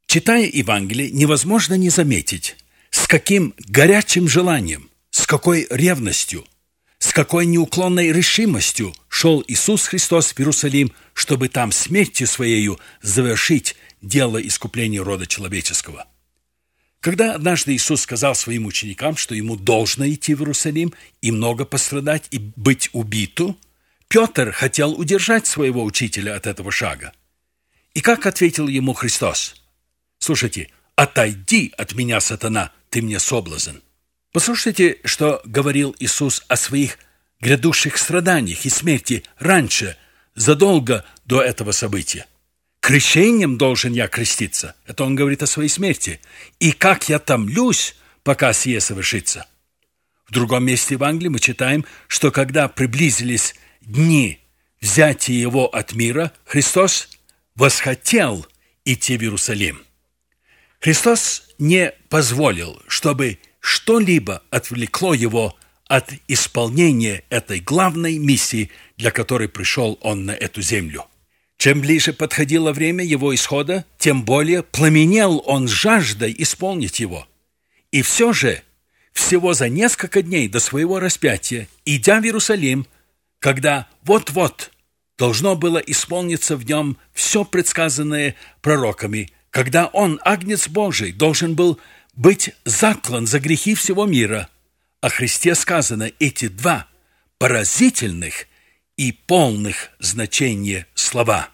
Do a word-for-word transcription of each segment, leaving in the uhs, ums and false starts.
Читая Евангелие, невозможно не заметить, с каким горячим желанием, с какой ревностью, с какой неуклонной решимостью шел Иисус Христос в Иерусалим, чтобы там смертью Своею завершить дело искупления рода человеческого. Когда однажды Иисус сказал своим ученикам, что ему должно идти в Иерусалим и много пострадать и быть убиту, Петр хотел удержать своего учителя от этого шага. И как ответил ему Христос? Слушайте, «Отойди от меня, сатана, ты мне соблазн». Послушайте, что говорил Иисус о своих грядущих страданиях и смерти раньше, задолго до этого события. «Крещением должен я креститься». Это он говорит о своей смерти. «И как я томлюсь, пока сие совершится». В другом месте Евангелия мы читаем, что когда приблизились дни взятия его от мира, Христос восхотел идти в Иерусалим. Христос не позволил, чтобы что-либо отвлекло его от исполнения этой главной миссии, для которой пришел он на эту землю. Чем ближе подходило время его исхода, тем более пламенел он жаждой исполнить его. И все же, всего за несколько дней до своего распятия, идя в Иерусалим, когда вот-вот должно было исполниться в нем все предсказанное пророками, когда он, Агнец Божий, должен был быть заклан за грехи всего мира, о Христе сказано эти два поразительных и полных значения слова.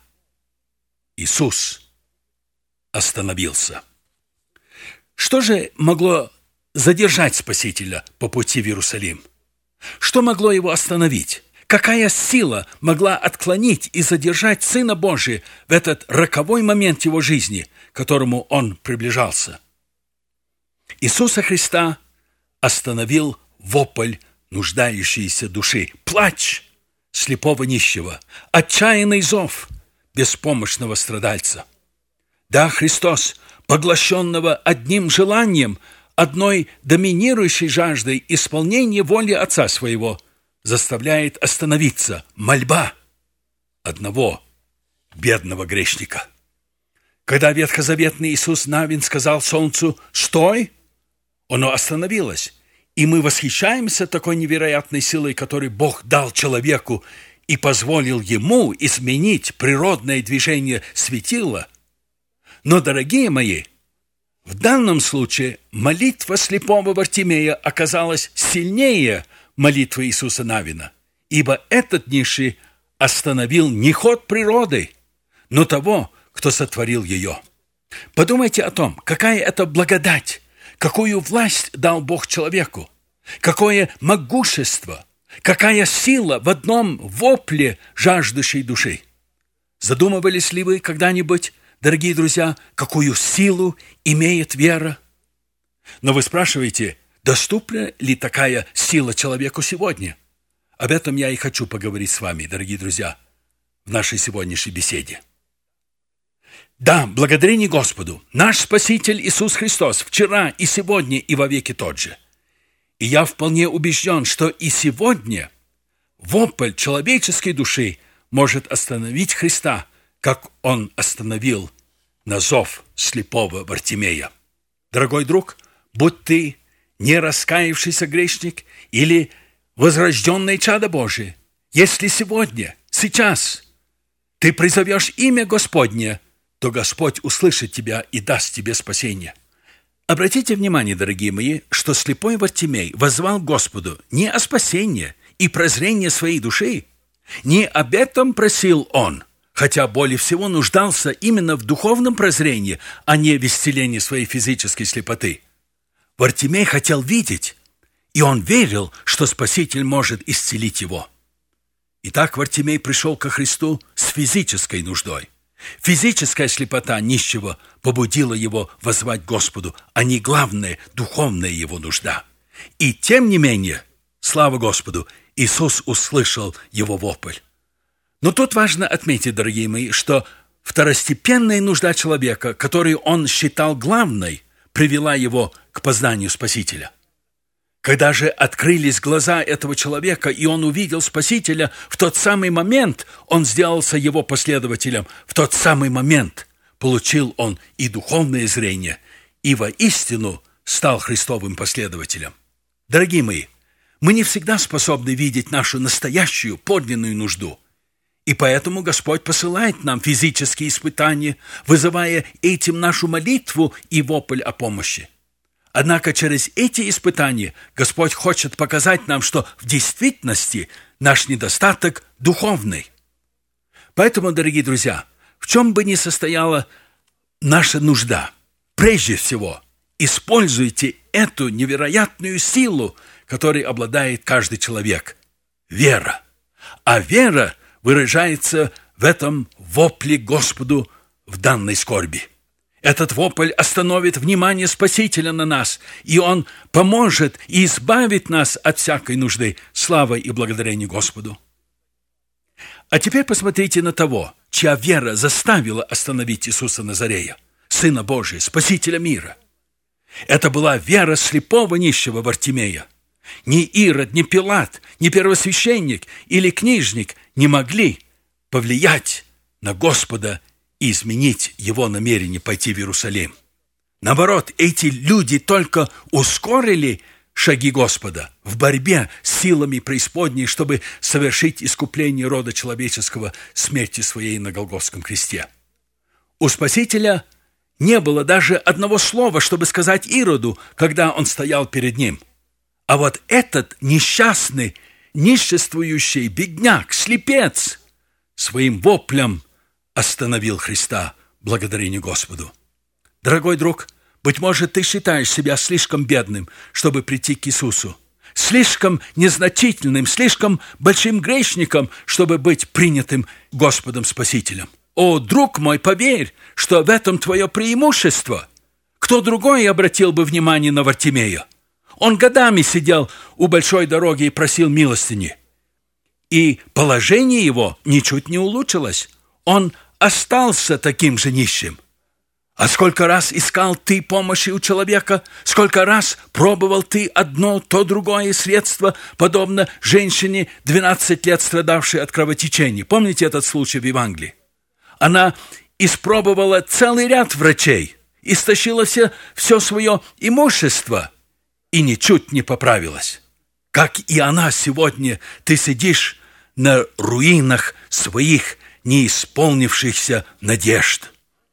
Иисус остановился. Что же могло задержать Спасителя по пути в Иерусалим? Что могло его остановить? Какая сила могла отклонить и задержать Сына Божия в этот роковой момент его жизни, к которому он приближался? Иисуса Христа остановил вопль нуждающейся души, плач слепого нищего, отчаянный зов беспомощного страдальца. Да, Христос, поглощенного одним желанием, одной доминирующей жаждой исполнения воли Отца Своего, заставляет остановиться мольба одного бедного грешника. Когда ветхозаветный Иисус Навин сказал солнцу «Стой!», оно остановилось, и мы восхищаемся такой невероятной силой, которую Бог дал человеку и позволил ему изменить природное движение светила. Но, дорогие мои, в данном случае молитва слепого Вартимея оказалась сильнее молитвы Иисуса Навина, ибо этот нищий остановил не ход природы, но того, кто сотворил ее. Подумайте о том, какая это благодать, какую власть дал Бог человеку, какое могущество, какая сила в одном вопле жаждущей души. Задумывались ли вы когда-нибудь, дорогие друзья, какую силу имеет вера? Но вы спрашиваете, доступна ли такая сила человеку сегодня? Об этом я и хочу поговорить с вами, дорогие друзья, в нашей сегодняшней беседе. Да, благодарение Господу, наш Спаситель Иисус Христос вчера и сегодня и вовеки тот же. И я вполне убежден, что и сегодня вопль человеческой души может остановить Христа, как Он остановил на зов слепого Вартимея. Дорогой друг, будь ты не раскаявшийся грешник или возрожденное чадо Божие, если сегодня, сейчас ты призовешь имя Господне, то Господь услышит тебя и даст тебе спасение. Обратите внимание, дорогие мои, что слепой Вартимей воззвал Господу не о спасении и прозрении своей души, не об этом просил он, хотя более всего нуждался именно в духовном прозрении, а не в исцелении своей физической слепоты. Вартимей хотел видеть, и он верил, что Спаситель может исцелить его. Итак, Вартимей пришел ко Христу с физической нуждой. Физическая слепота нищего побудила его воззвать Господу, а не главная духовная его нужда. И тем не менее, слава Господу, Иисус услышал его вопль. Но тут важно отметить, дорогие мои, что второстепенная нужда человека, которую он считал главной, привела его к познанию Спасителя. Когда же открылись глаза этого человека, и он увидел Спасителя, в тот самый момент он сделался его последователем, в тот самый момент получил он и духовное зрение, и воистину стал Христовым последователем. Дорогие мои, мы не всегда способны видеть нашу настоящую, подлинную нужду. И поэтому Господь посылает нам физические испытания, вызывая этим нашу молитву и вопль о помощи. Однако через эти испытания Господь хочет показать нам, что в действительности наш недостаток духовный. Поэтому, дорогие друзья, в чем бы ни состояла наша нужда, прежде всего используйте эту невероятную силу, которой обладает каждый человек – вера. А вера выражается в этом вопле Господу в данной скорби. Этот вопль остановит внимание Спасителя на нас, и Он поможет и избавит нас от всякой нужды. Слава и благодарение Господу. А теперь посмотрите на того, чья вера заставила остановить Иисуса Назарея, Сына Божия, Спасителя мира. Это была вера слепого нищего Вартимея. Ни Ирод, ни Пилат, ни первосвященник или книжник не могли повлиять на Господа и изменить его намерение пойти в Иерусалим. Наоборот, эти люди только ускорили шаги Господа в борьбе с силами преисподней, чтобы совершить искупление рода человеческого смерти своей на Голгофском кресте. У Спасителя не было даже одного слова, чтобы сказать Ироду, когда он стоял перед ним. А вот этот несчастный, ниществующий бедняк, слепец, своим воплем остановил Христа, благодарение Господу. Дорогой друг, быть может, ты считаешь себя слишком бедным, чтобы прийти к Иисусу, слишком незначительным, слишком большим грешником, чтобы быть принятым Господом Спасителем. О, друг мой, поверь, что в этом твое преимущество. Кто другой обратил бы внимание на Вартимея? Он годами сидел у большой дороги и просил милостыни. И положение его ничуть не улучшилось. Он остался таким же нищим. А сколько раз искал ты помощи у человека, сколько раз пробовал ты одно, то другое средство, подобно женщине, двенадцать лет страдавшей от кровотечения. Помните этот случай в Евангелии? Она испробовала целый ряд врачей, истощила все, все свое имущество и ничуть не поправилась. Как и она сегодня, ты сидишь на руинах своих неисполнившихся надежд.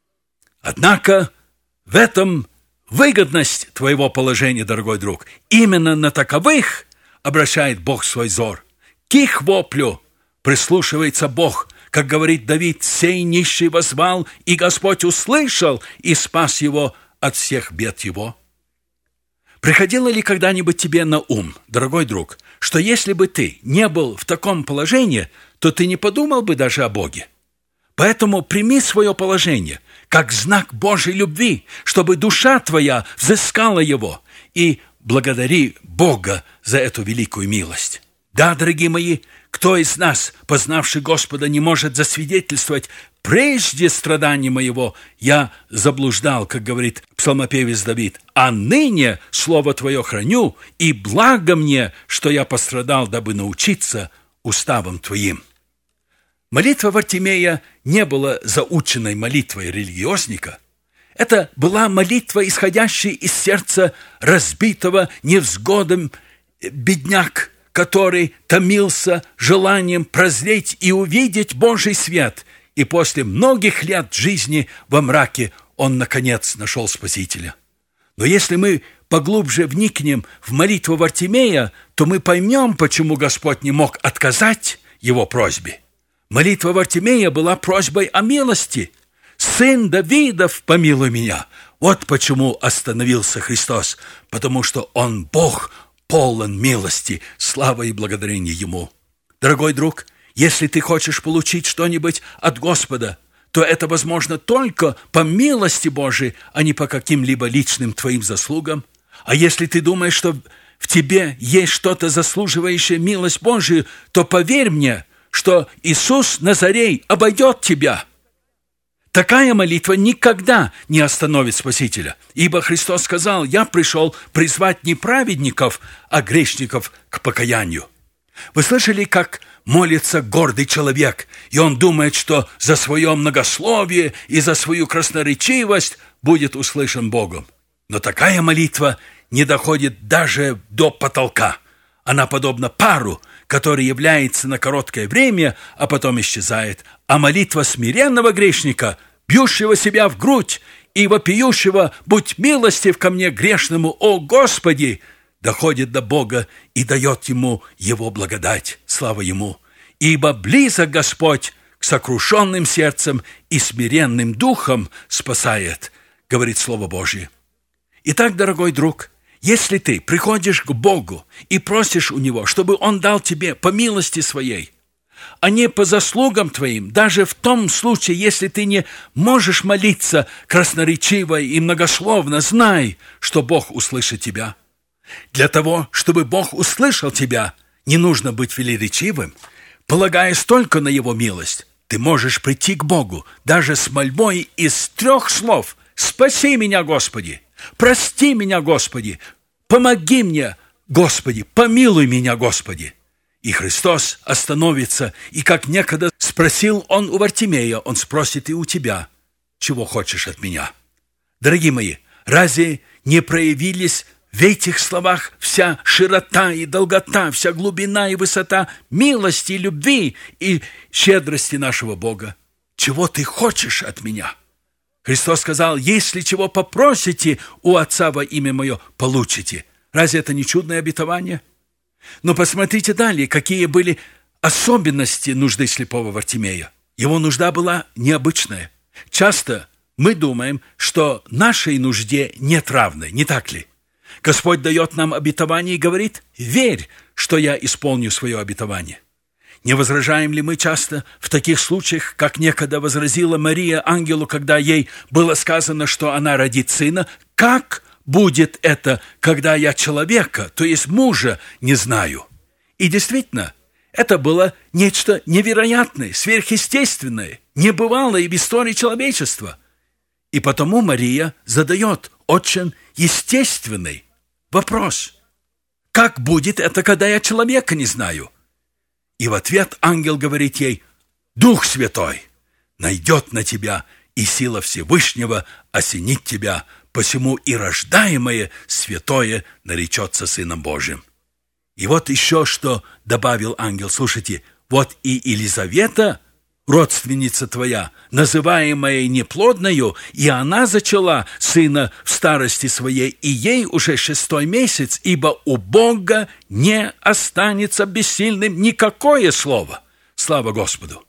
Однако в этом выгодность твоего положения, дорогой друг. Именно на таковых обращает Бог свой взор. К их воплю прислушивается Бог, как говорит Давид: «Сей нищий воззвал, и Господь услышал и спас его от всех бед его». Приходило ли когда-нибудь тебе на ум, дорогой друг, что если бы ты не был в таком положении, то ты не подумал бы даже о Боге? Поэтому прими свое положение как знак Божьей любви, чтобы душа твоя взыскала его, и благодари Бога за эту великую милость. Да, дорогие мои, кто из нас, познавший Господа, не может засвидетельствовать: прежде страдания моего я заблуждал, как говорит псалмопевец Давид, а ныне слово Твое храню, и благо мне, что я пострадал, дабы научиться уставам Твоим. Молитва Вартимея не была заученной молитвой религиозника. Это была молитва, исходящая из сердца разбитого невзгодом бедняк, который томился желанием прозреть и увидеть Божий свет, и после многих лет жизни во мраке он, наконец, нашел Спасителя. Но если мы поглубже вникнем в молитву Вартимея, то мы поймем, почему Господь не мог отказать его просьбе. Молитва Вартимея была просьбой о милости. «Сын Давидов, помилуй меня». Вот почему остановился Христос, потому что Он Бог, полон милости, слава и благодарение Ему. Дорогой друг, если ты хочешь получить что-нибудь от Господа, то это возможно только по милости Божией, а не по каким-либо личным твоим заслугам. А если ты думаешь, что в тебе есть что-то заслуживающее милость Божию, то поверь мне, что Иисус Назарей обойдет тебя. Такая молитва никогда не остановит Спасителя, ибо Христос сказал: «Я пришел призвать не праведников, а грешников к покаянию». Вы слышали, как молится гордый человек, и он думает, что за свое многословие и за свою красноречивость будет услышан Богом. Но такая молитва не доходит даже до потолка. Она подобна пару, который является на короткое время, а потом исчезает. А молитва смиренного грешника, бьющего себя в грудь и вопиющего: «Будь милостив ко мне, грешному, о Господи!» доходит до Бога и дает ему Его благодать. Слава Ему! Ибо близок Господь к сокрушенным сердцем и смиренным духом спасает, говорит Слово Божье. Итак, дорогой друг, если ты приходишь к Богу и просишь у Него, чтобы Он дал тебе по милости Своей, а не по заслугам твоим, даже в том случае, если ты не можешь молиться красноречиво и многословно, знай, что Бог услышит тебя. Для того, чтобы Бог услышал тебя, не нужно быть велеречивым. Полагаясь только на Его милость, ты можешь прийти к Богу даже с мольбой из трех слов: «Спаси меня, Господи! Прости меня, Господи! Помоги мне, Господи! Помилуй меня, Господи!» И Христос остановится, и, как некогда спросил Он у Вартимея, Он спросит и у тебя: «Чего хочешь от меня?» Дорогие мои, разве не проявились в этих словах вся широта и долгота, вся глубина и высота милости, любви и щедрости нашего Бога? Чего ты хочешь от меня? Христос сказал: «Если чего попросите у Отца во имя Мое, получите». Разве это не чудное обетование? Но посмотрите далее, какие были особенности нужды слепого Вартимея. Его нужда была необычная. Часто мы думаем, что нашей нужде нет равной, не так ли? Господь дает нам обетование и говорит: «Верь, что я исполню свое обетование». Не возражаем ли мы часто в таких случаях, как некогда возразила Мария ангелу, когда ей было сказано, что она родит сына: «Как будет это, когда я человека, то есть мужа, не знаю?» И действительно, это было нечто невероятное, сверхъестественное, небывалое в истории человечества. И потому Мария задает очень естественный вопрос: «Как будет это, когда я человека не знаю?» И в ответ ангел говорит ей: «Дух Святой найдет на тебя, и сила Всевышнего осенит тебя, посему и рождаемое святое наречется Сыном Божиим». И вот еще что добавил ангел. Слушайте: «Вот и Елизавета, родственница твоя, называемая неплодною, и она зачала сына в старости своей, и ей уже шестой месяц, ибо у Бога не останется бессильным никакое слово». Слава Господу!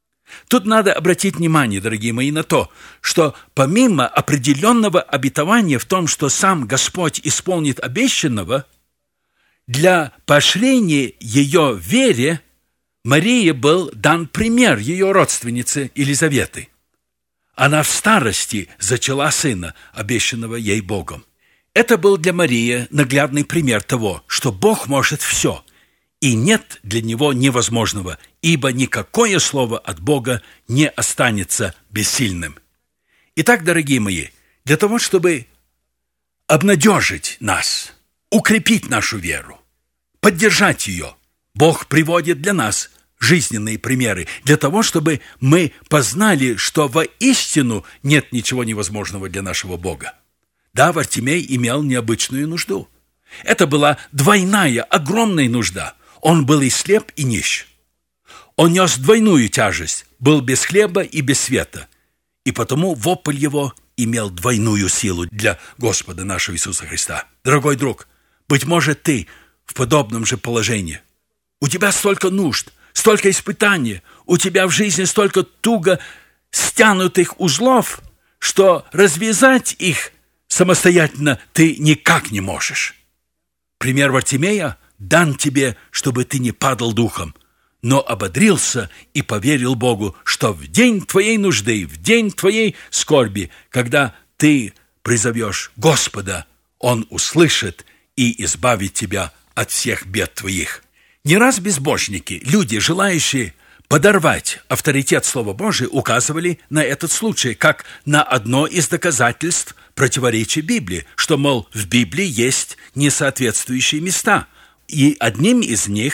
Тут надо обратить внимание, дорогие мои, на то, что помимо определенного обетования в том, что сам Господь исполнит обещанного, для поощрения ее вере Марии был дан пример ее родственницы Елизаветы. Она в старости зачала сына, обещанного ей Богом. Это был для Марии наглядный пример того, что Бог может все, и нет для Него невозможного, ибо никакое слово от Бога не останется бессильным. Итак, дорогие мои, для того, чтобы обнадежить нас, укрепить нашу веру, поддержать ее, Бог приводит для нас жизненные примеры, для того, чтобы мы познали, что воистину нет ничего невозможного для нашего Бога. Да, Вартимей имел необычную нужду. Это была двойная, огромная нужда. Он был и слеп, и нищ. Он нес двойную тяжесть, был без хлеба и без света. И потому вопль его имел двойную силу для Господа нашего Иисуса Христа. Дорогой друг, быть может, ты в подобном же положении. У тебя столько нужд, столько испытаний, у тебя в жизни столько туго стянутых узлов, что развязать их самостоятельно ты никак не можешь. Пример Вартимея дан тебе, чтобы ты не падал духом, но ободрился и поверил Богу, что в день твоей нужды, в день твоей скорби, когда ты призовешь Господа, Он услышит и избавит тебя от всех бед твоих. Не раз безбожники, люди, желающие подорвать авторитет Слова Божия, указывали на этот случай, как на одно из доказательств противоречия Библии, что, мол, в Библии есть несоответствующие места. И одним из них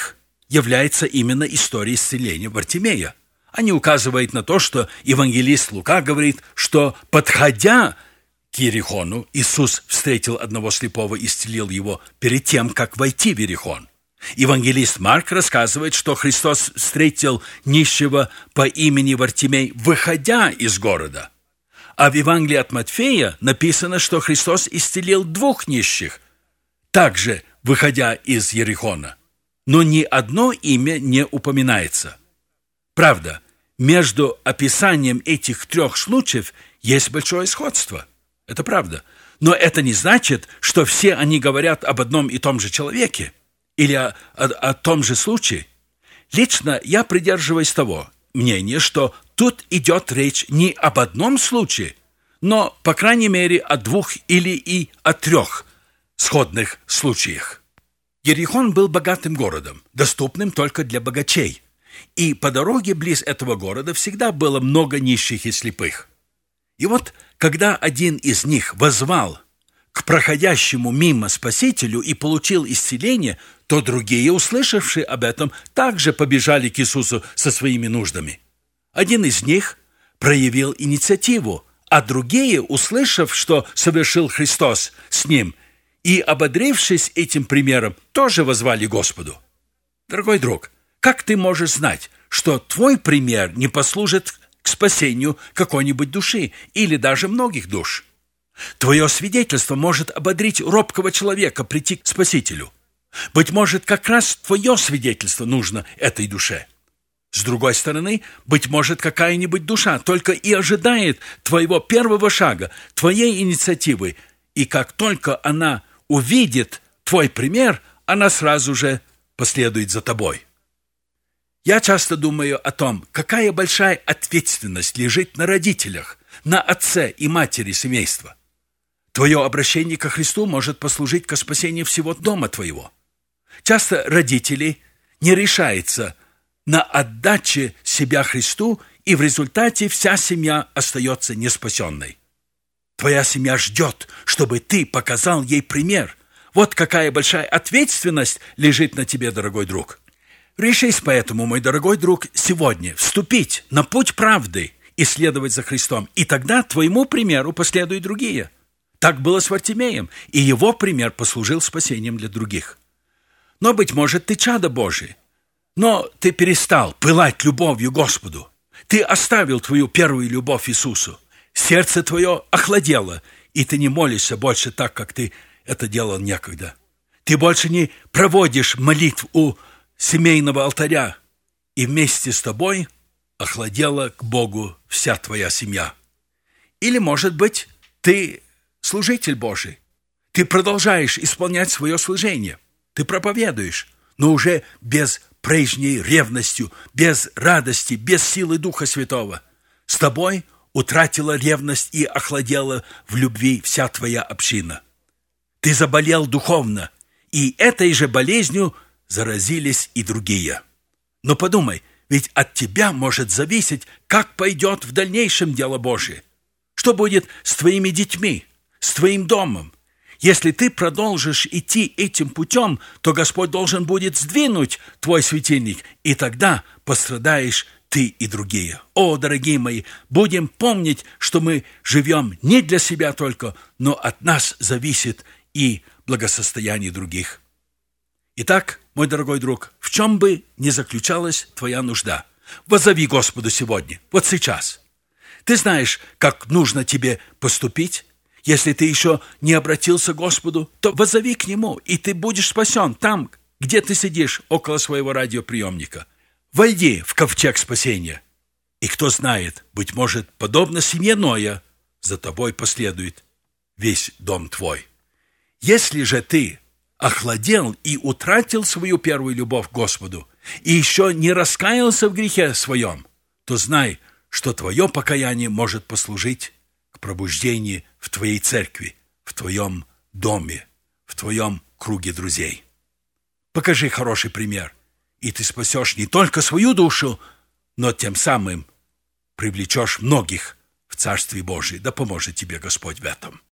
является именно история исцеления Вартимея. Они указывают на то, что евангелист Лука говорит, что, подходя к Иерихону, Иисус встретил одного слепого и исцелил его перед тем, как войти в Иерихон. Евангелист Марк рассказывает, что Христос встретил нищего по имени Вартимей, выходя из города. А в Евангелии от Матфея написано, что Христос исцелил двух нищих, также выходя из Иерихона. Но ни одно имя не упоминается. Правда, между описанием этих трех случаев есть большое сходство. Это правда. Но это не значит, что все они говорят об одном и том же человеке или о, о, о том же случае. Лично я придерживаюсь того мнения, что тут идет речь не об одном случае, но, по крайней мере, о двух или и о трех сходных случаях. Иерихон был богатым городом, доступным только для богачей. И по дороге близ этого города всегда было много нищих и слепых. И вот, когда один из них воззвал к проходящему мимо Спасителю и получил исцеление, то другие, услышавшие об этом, также побежали к Иисусу со своими нуждами. Один из них проявил инициативу, а другие, услышав, что совершил Христос с ним, и, ободрившись этим примером, тоже воззвали Господу. Дорогой друг, как ты можешь знать, что твой пример не послужит к спасению какой-нибудь души или даже многих душ? Твое свидетельство может ободрить робкого человека прийти к Спасителю. Быть может, как раз твое свидетельство нужно этой душе. С другой стороны, быть может, какая-нибудь душа только и ожидает твоего первого шага, твоей инициативы, и как только она увидит твой пример, она сразу же последует за тобой. Я часто думаю о том, какая большая ответственность лежит на родителях, на отце и матери семейства. Твое обращение ко Христу может послужить ко спасению всего дома твоего. Часто родители не решаются на отдаче себя Христу, и в результате вся семья остается неспасенной. Твоя семья ждет, чтобы ты показал ей пример. Вот какая большая ответственность лежит на тебе, дорогой друг. Решись поэтому, мой дорогой друг, сегодня вступить на путь правды и следовать за Христом, и тогда твоему примеру последуют другие. Так было с Вартимеем, и его пример послужил спасением для других. Но, быть может, ты чадо Божие, но ты перестал пылать любовью к Господу. Ты оставил твою первую любовь Иисусу. Сердце твое охладело, и ты не молишься больше так, как ты это делал некогда. Ты больше не проводишь молитв у семейного алтаря, и вместе с тобой охладела к Богу вся твоя семья. Или, может быть, ты служитель Божий. Ты продолжаешь исполнять свое служение. Ты проповедуешь, но уже без прежней ревностью, без радости, без силы Духа Святого. С тобой утратила ревность и охладела в любви вся твоя община. Ты заболел духовно, и этой же болезнью заразились и другие. Но подумай, ведь от тебя может зависеть, как пойдет в дальнейшем дело Божие. Что будет с твоими детьми, с твоим домом? Если ты продолжишь идти этим путем, то Господь должен будет сдвинуть твой светильник, и тогда пострадаешь ты и другие. О, дорогие мои, будем помнить, что мы живем не для себя только, но от нас зависит и благосостояние других. Итак, мой дорогой друг, в чем бы ни заключалась твоя нужда, воззови Господу сегодня, вот сейчас. Ты знаешь, как нужно тебе поступить? Если ты еще не обратился к Господу, то воззови к Нему, и ты будешь спасен там, где ты сидишь около своего радиоприемника. Войди в ковчег спасения. И кто знает, быть может, подобно семье Ноя, за тобой последует весь дом твой. Если же ты охладел и утратил свою первую любовь к Господу, и еще не раскаялся в грехе своем, то знай, что твое покаяние может послужить к пробуждению в твоей церкви, в твоем доме, в твоем круге друзей. Покажи хороший пример, и ты спасешь не только свою душу, но тем самым привлечешь многих в Царствие Божие. Да поможет тебе Господь в этом.